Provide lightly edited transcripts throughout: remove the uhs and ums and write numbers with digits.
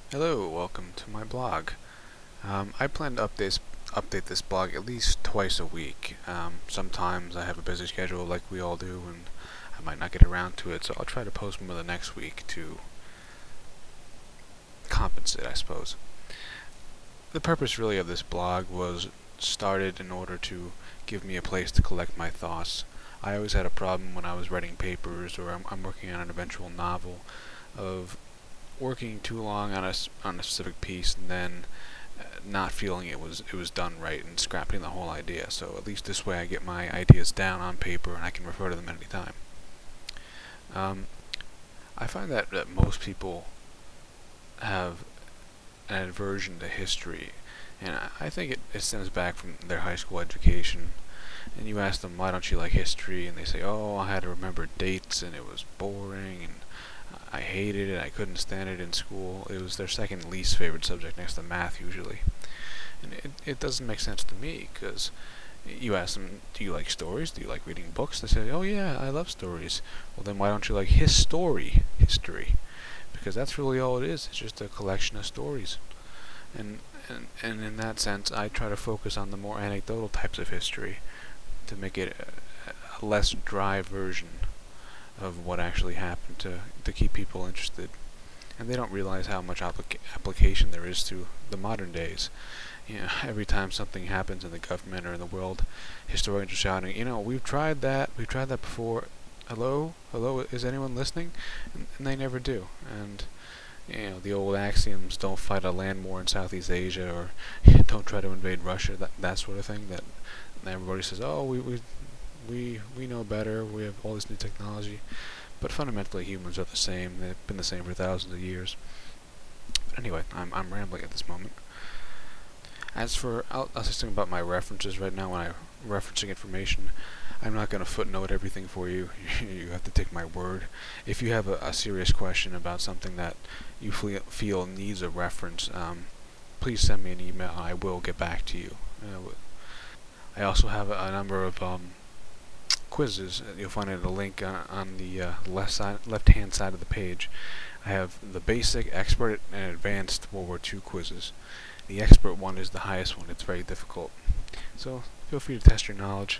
Hello, welcome to my blog. I plan to update this blog at least twice a week. Sometimes I have a busy schedule like we all do, and I might not get around to it, so I'll try to post more the next week to compensate, I suppose. The purpose really of this blog was started in order to give me a place to collect my thoughts. I always had a problem when I was writing papers or I'm working on an eventual novel of working too long on a specific piece and then not feeling it was done right and scrapping the whole idea. So at least this way I get my ideas down on paper and I can refer to them at any time. I find that most people have an aversion to history, and I think it stems back from their high school education. And you ask them, why don't you like history? And they say, oh, I had to remember dates and it was boring and I hated it. I couldn't stand it in school. It was their second least favorite subject next to math usually. And it doesn't make sense to me because you ask them, do you like stories? Do you like reading books? They say, oh yeah, I love stories. Well then why don't you like history? Because that's really all it is. It's just a collection of stories. And, and in that sense, I try to focus on the more anecdotal types of history to make it a less dry version of what actually happened to keep people interested. And they don't realize how much application there is to the modern days. Every time something happens in the government or in the world, historians are shouting, we've tried that before. Hello? Hello, is anyone listening? And they never do. And, the old axioms, don't fight a land war in Southeast Asia, or don't try to invade Russia, that sort of thing, that everybody says, oh, we know better, we have all this new technology. But fundamentally, humans are the same. They've been the same for thousands of years. But anyway, I'm rambling at this moment. As for, I'll say something about my references right now when I'm referencing information. I'm not going to footnote everything for you. You have to take my word. If you have a serious question about something that you feel needs a reference, please send me an email. I will get back to you. I also have a number of quizzes. You'll find it a link on the left-hand side of the page. I have the basic, expert, and advanced World War II quizzes. The expert one is the highest one. It's very difficult. So feel free to test your knowledge.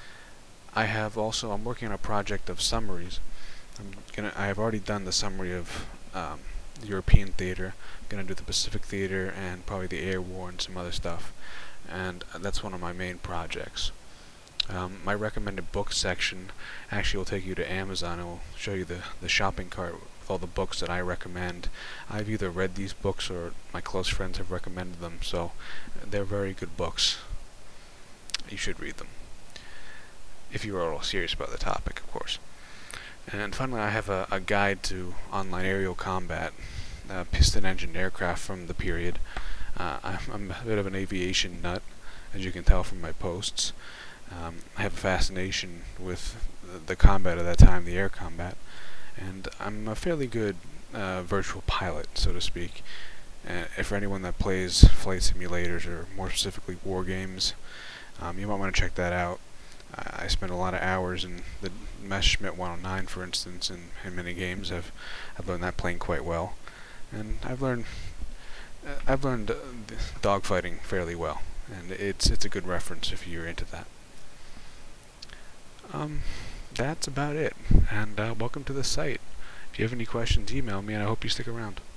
I'm working on a project of summaries. I have already done the summary of the European theater. I'm gonna do the Pacific theater and probably the air war and some other stuff. And that's one of my main projects. My recommended book section actually will take you to Amazon. It will show you the shopping cart with all the books that I recommend. I've either read these books or my close friends have recommended them, so they're very good books. You should read them. If you are at all serious about the topic, of course. And finally, I have a guide to online aerial combat, piston engine aircraft from the period. I'm a bit of an aviation nut, as you can tell from my posts. I have a fascination with the combat of that time, the air combat, and I'm a fairly good virtual pilot, so to speak. For anyone that plays flight simulators or more specifically war games, you might want to check that out. I spent a lot of hours in the Messerschmitt 109, for instance, and in many games I've learned that plane quite well, and I've learned dogfighting fairly well, and it's a good reference if you're into that. That's about it, and welcome to the site. If you have any questions, email me, and I hope you stick around.